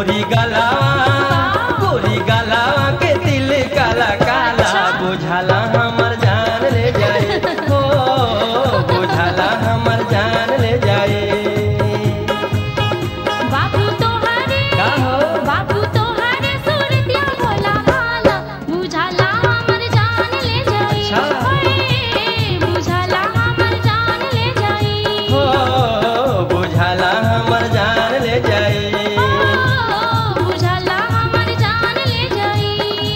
गोरी गलावा के दिल काला काला बुझाला हमर जान ले जाए हो बुझाला हमर जान ले जाए बाबू तोहरे का हो बाबू तोहरे सूरतिया भोला भाला बुझाला हमर जान ले जाई बुझाला हमर जान ले जाई हो बुझाला हमर जान ले जाए बुझाला हमर जान ले जाई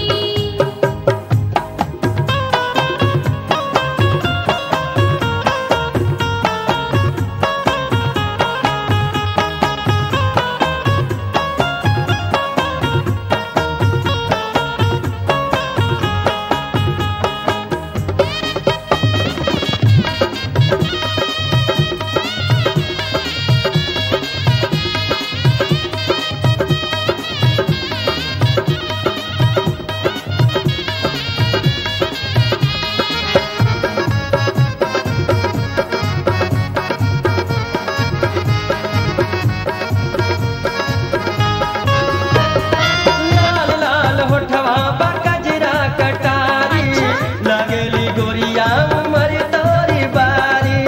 लाल लाल होठवा बा कजरा कटारी लगेली गोरिया उमर तोरी बारी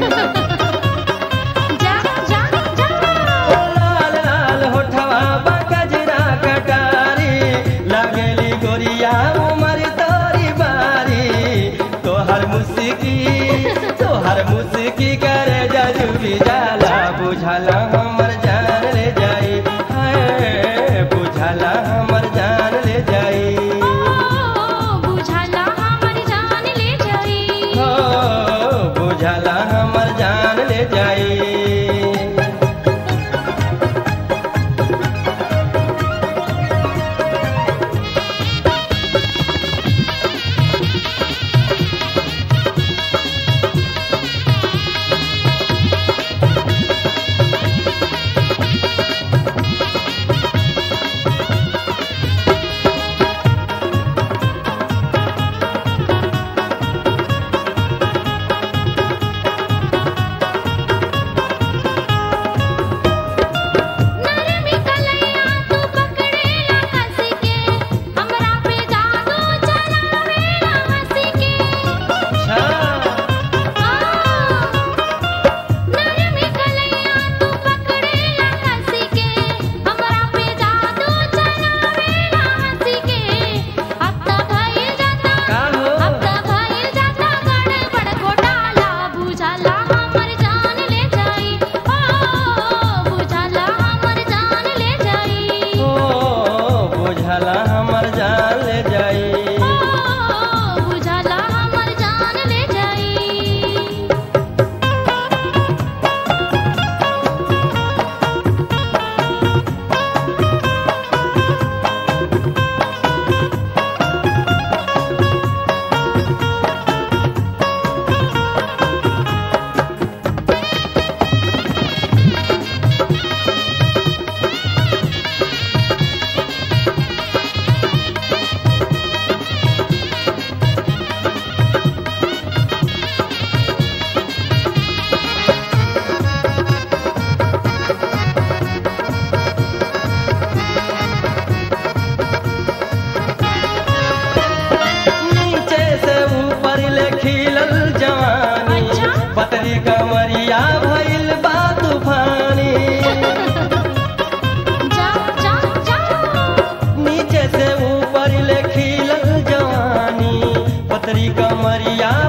जा जा जा ओ लाल लाल होठवा बा कजरा कटारी लगेली गोरिया उमर तोरी बारी तोहर मुस्की करे जजुबी जाला बुझाला हमर जान ले जाई हाय बुझाला हमर जान ले जाई बुझाला हमर जान ले जाई हो बुझाला हमर जान ले जाई नरमी कलैया तू पकड़ेला हंस के हमरा पे जादू चलावेला हंस के अच्छा नरमी कलैया तू पकड़ेला हंस के हमरा पे जादू चलावेला हंस के हफ्ता भइल जाता का हो गड़बड़ घोटाला बुझाला हमर जान ले जाई बुझाला हमर जान ले जाई हो बुझाला हमर जान ले जाई बुझाला हमर जान ले जाई नीचे से ऊपर ले खिलल जवानी अच्छा? पतरी कमरिया भइल बा तूफानी जा जा जा नीचे से ऊपर ले खिलल जवानी पतरी कमरिया